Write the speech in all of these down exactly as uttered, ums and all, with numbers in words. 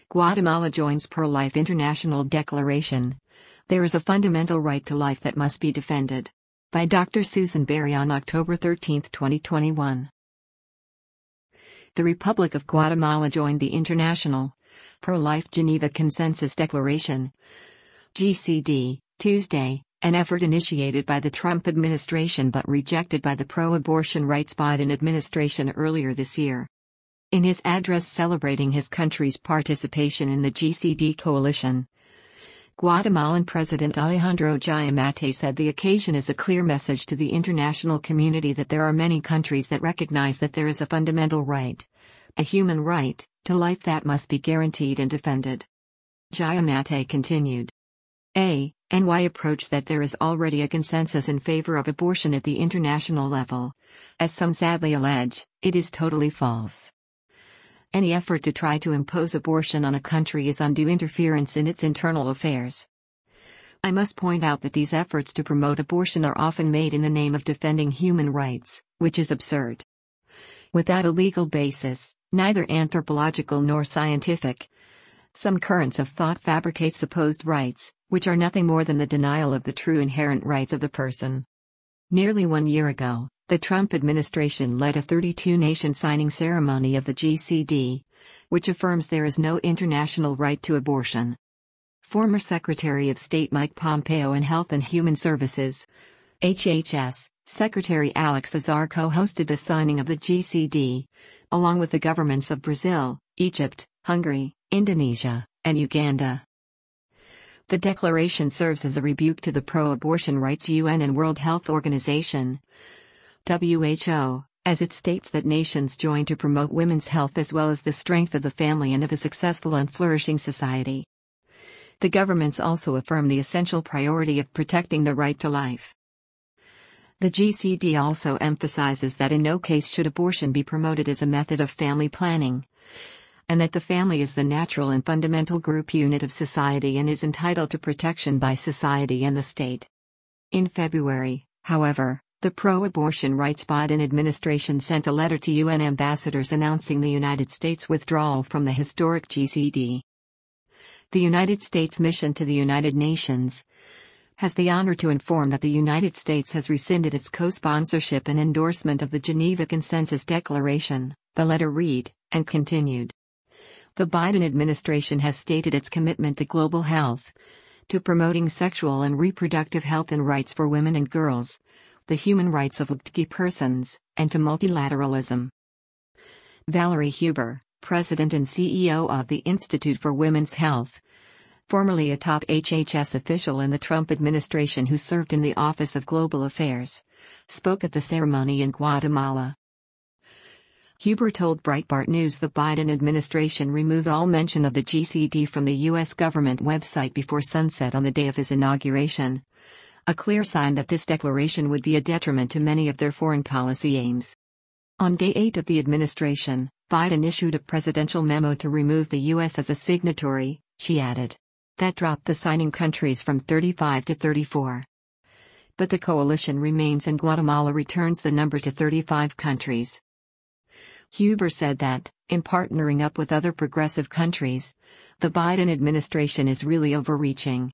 Guatemala joins Pro-Life International Declaration. There is a fundamental right to life that must be defended. By Doctor Susan Berry on October thirteenth, twenty twenty-one. The Republic of Guatemala joined the International Pro-Life Geneva Consensus Declaration (G C D) Tuesday, an effort initiated by the Trump administration but rejected by the pro-abortion rights Biden administration earlier this year. In his address celebrating his country's participation in the G C D coalition, Guatemalan President Alejandro Giammattei said the occasion is a clear message to the international community that there are many countries that recognize that there is a fundamental right, a human right, to life that must be guaranteed and defended. Giammattei continued. A N Y approach that there is already a consensus in favor of abortion at the international level. As some sadly allege, it is totally false. Any effort to try to impose abortion on a country is undue interference in its internal affairs. I must point out that these efforts to promote abortion are often made in the name of defending human rights, which is absurd. Without a legal basis, neither anthropological nor scientific, some currents of thought fabricate supposed rights, which are nothing more than the denial of the true inherent rights of the person. Nearly one year ago, the Trump administration led a thirty-two nation signing ceremony of the G C D, which affirms there is no international right to abortion. Former Secretary of State Mike Pompeo and Health and Human Services, H H S, Secretary Alex Azar co-hosted the signing of the G C D, along with the governments of Brazil, Egypt, Hungary, Indonesia, and Uganda. The declaration serves as a rebuke to the pro-abortion rights U N and World Health Organization, W H O, as it states that nations join to promote women's health as well as the strength of the family and of a successful and flourishing society. The governments also affirm the essential priority of protecting the right to life. The G C D also emphasizes that in no case should abortion be promoted as a method of family planning, and that the family is the natural and fundamental group unit of society and is entitled to protection by society and the state. In February, however, the pro-abortion rights Biden administration sent a letter to U N ambassadors announcing the United States' withdrawal from the historic G C D. The United States mission to the United Nations has the honor to inform that the United States has rescinded its co-sponsorship and endorsement of the Geneva Consensus Declaration, the letter read, and continued. The Biden administration has stated its commitment to global health, to promoting sexual and reproductive health and rights for women and girls, the human rights of L G B T persons, and to multilateralism. Valerie Huber, President and C E O of the Institute for Women's Health, formerly a top H H S official in the Trump administration who served in the Office of Global Affairs, spoke at the ceremony in Guatemala. Huber told Breitbart News the Biden administration removed all mention of the G C D from the U S government website before sunset on the day of his inauguration, a clear sign that this declaration would be a detriment to many of their foreign policy aims. On day eight of the administration, Biden issued a presidential memo to remove the U S as a signatory, she added. That dropped the signing countries from thirty-five to thirty-four. But the coalition remains and Guatemala returns the number to thirty-five countries. Huber said that, in partnering up with other progressive countries, the Biden administration is really overreaching.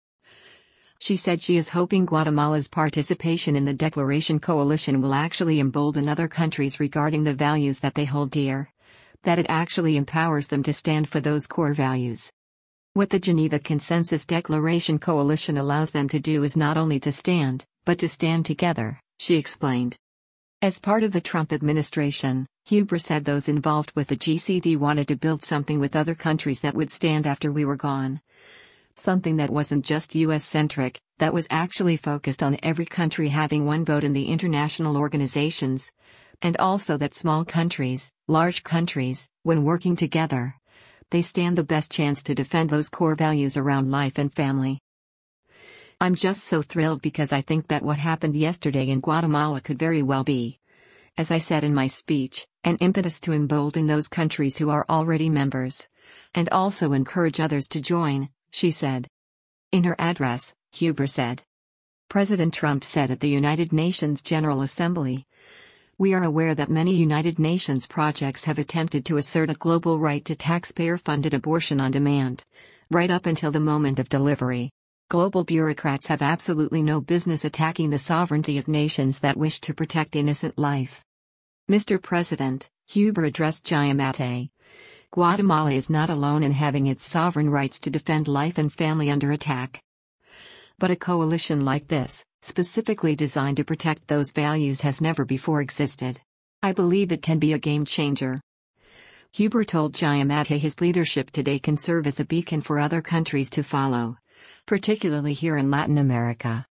She said she is hoping Guatemala's participation in the Declaration Coalition will actually embolden other countries regarding the values that they hold dear, that it actually empowers them to stand for those core values. What the Geneva Consensus Declaration Coalition allows them to do is not only to stand, but to stand together, she explained. As part of the Trump administration, Huber said those involved with the G C D wanted to build something with other countries that would stand after we were gone. Something that wasn't just U S-centric, that was actually focused on every country having one vote in the international organizations, and also that small countries, large countries, when working together, they stand the best chance to defend those core values around life and family. I'm just so thrilled because I think that what happened yesterday in Guatemala could very well be, as I said in my speech, an impetus to embolden those countries who are already members, and also encourage others to join, she said. In her address, Huber said. President Trump said at the United Nations General Assembly, We are aware that many United Nations projects have attempted to assert a global right to taxpayer-funded abortion on demand, right up until the moment of delivery. Global bureaucrats have absolutely no business attacking the sovereignty of nations that wish to protect innocent life. Mister President, Huber addressed Giammattei. Guatemala is not alone in having its sovereign rights to defend life and family under attack. But a coalition like this, specifically designed to protect those values, has never before existed. I believe it can be a game changer. Huber told Giammattei his leadership today can serve as a beacon for other countries to follow, particularly here in Latin America.